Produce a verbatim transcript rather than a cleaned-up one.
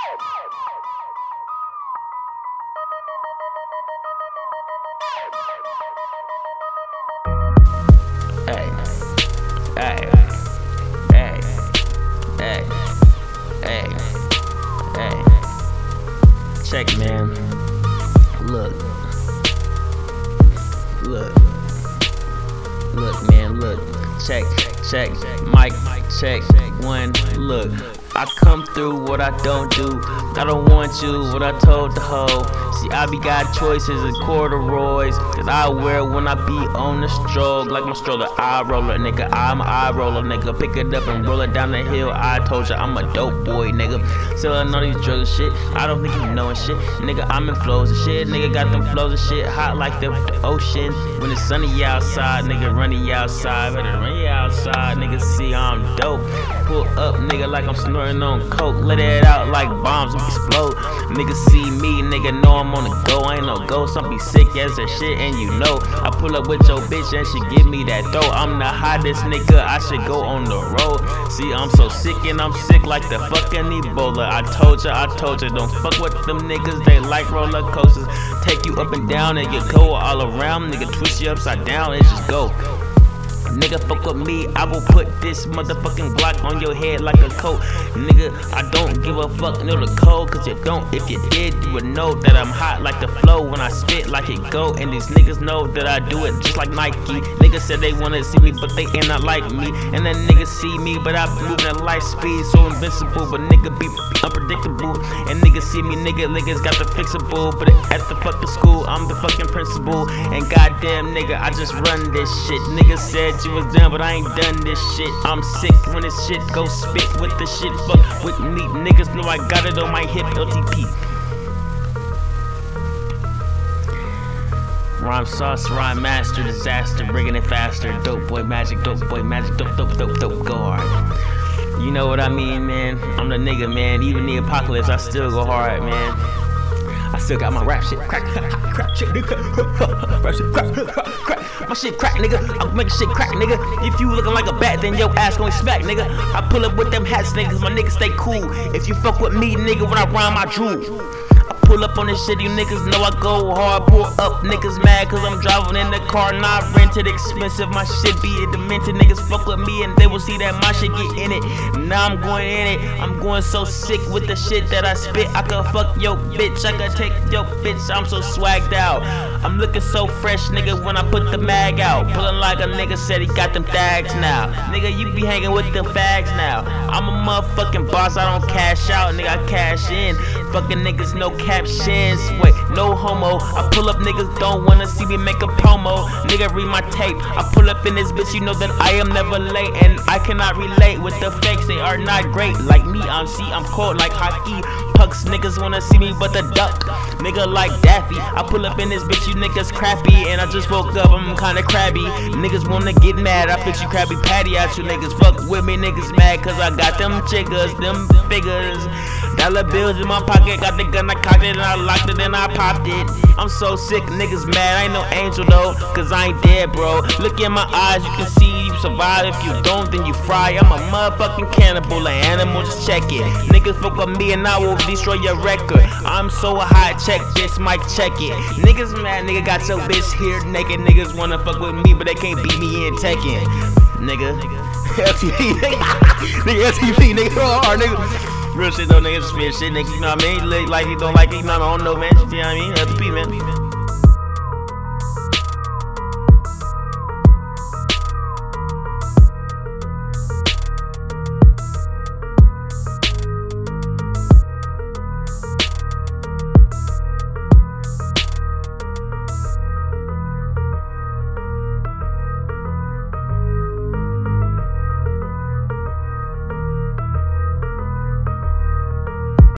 Hey, hey, hey, hey, hey, hey. Check, man. Look, look, look, man. Look. Check, check, mic, check. One, look. I come through what I don't do. I don't want you, what I told the hoe. See, I be got choices and corduroys that I wear when I be on the stroll. Like my stroller, eye roller, nigga. I'm an eye roller, nigga. Pick it up and roll it down the hill. I told ya I'm a dope boy, nigga. Selling all these drugs and shit. I don't think you knowin' shit, nigga. I'm in flows and shit, nigga. Got them flows and shit. Hot like the, the ocean. When it's sunny outside, nigga, runny outside. Better run you outside, nigga. See, I'm dope. Pull up, nigga, like I'm snorting on coke. Let it out like bombs explode. Niggas see me, nigga, know I'm on the go. I ain't no ghost, I'm be sick as a shit, and you know I pull up with your bitch and she give me that dough. I'm the hottest nigga, I should go on the road. See, I'm so sick and I'm sick like the fucking Ebola. I told ya, I told ya, don't fuck with them niggas, they like roller coasters. Take you up and down and you go all around, nigga, twist you upside down and just go. Nigga, fuck with me, I will put this motherfucking Glock on your head like a coat. Nigga, I don't give a fuck, know the code, cause you don't. If you did, you would know that I'm hot like the flow when I spit like it go. And these niggas know that I do it just like Nike. Niggas said they wanna see me, but they ain't not like me. And then niggas see me, but I be moving at light speed, so invincible. But nigga be unpredictable. And niggas see me, nigga, niggas got the fixable. But at the fucking school, I'm the fucking principal. And goddamn, nigga, I just run this shit. Niggas said you was done, but I ain't done this shit. I'm sick when this shit go spit with the shit. Fuck with me, niggas know I got it on my hip. L T P. Rhyme sauce, rhyme master, disaster, bringing it faster. Dope boy magic, dope boy magic, dope, dope, dope, dope, go hard. You know what I mean, man? I'm the nigga, man. Even the apocalypse, I still go hard, man. I still got my rap shit crack, crack shit, nigga. Rap shit crack, crack. My shit crack, nigga. I'm making shit crack, nigga. If you looking like a bat, then your ass gon' smack, nigga. I pull up with them hats, niggas. My niggas stay cool. If you fuck with me, nigga, when I rhyme, I drool. Pull up on this shit, you niggas know I go hard. Pull up, niggas mad cause I'm driving in the car, not rented, expensive. My shit be demented, niggas fuck with me and they will see that my shit get in it. Now I'm going in it, I'm going so sick with the shit that I spit. I could fuck your bitch, I could take your bitch, I'm so swagged out. I'm looking so fresh, nigga, when I put the mag out. Pulling like a nigga said he got them tags now. Nigga, you be hanging with them fags now. I'm a motherfucking boss, I don't cash out, nigga, I cash in. Fucking niggas, no captions, wait, no homo. I pull up, niggas don't wanna see me make a promo. Nigga, read my tape, I pull up in this bitch, you know that I am never late. And I cannot relate with the fakes, they are not great. Like me, I'm see, I'm cold like hockey pucks. Niggas wanna see me but the duck, nigga like Daffy. I pull up in this bitch, you niggas crappy. And I just woke up, I'm kinda crabby. Niggas wanna get mad, I fix you Krabby Patty out. You niggas fuck with me, niggas mad cause I got them chiggers, them figures. Dollar bills in my pocket, got the gun, I cocked it and I locked it and I popped it. I'm so sick, niggas mad, I ain't no angel though, cause I ain't dead, bro. Look in my eyes, you can see you survive. If you don't, then you fry. I'm a motherfucking cannibal, an animal, just check it. Niggas fuck with me and I will destroy your record. I'm so hot, check this, mic, check it. Niggas mad, nigga got your bitch here naked. Niggas wanna fuck with me, but they can't beat me in Tekken. Nigga, L T P, nigga, nigga, L T P, nigga, go hard, nigga. Real shit though, niggas, just being shit, nigga, you know what I mean? Like, you don't like it, you know what I mean? I don't know, man, you know what I mean? L T P, man.